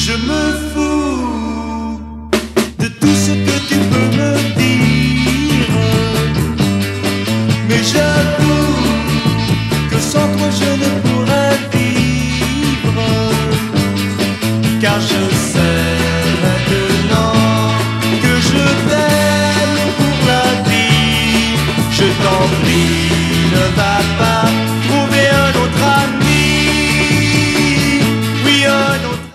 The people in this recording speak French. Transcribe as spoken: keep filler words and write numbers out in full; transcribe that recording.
Je me fous de tout ce que tu peux me dire, mais j'avoue que sans toi je ne pourrais vivre, car je sais maintenant que je t'aime pour la vie. Je t'en prie, ne va pas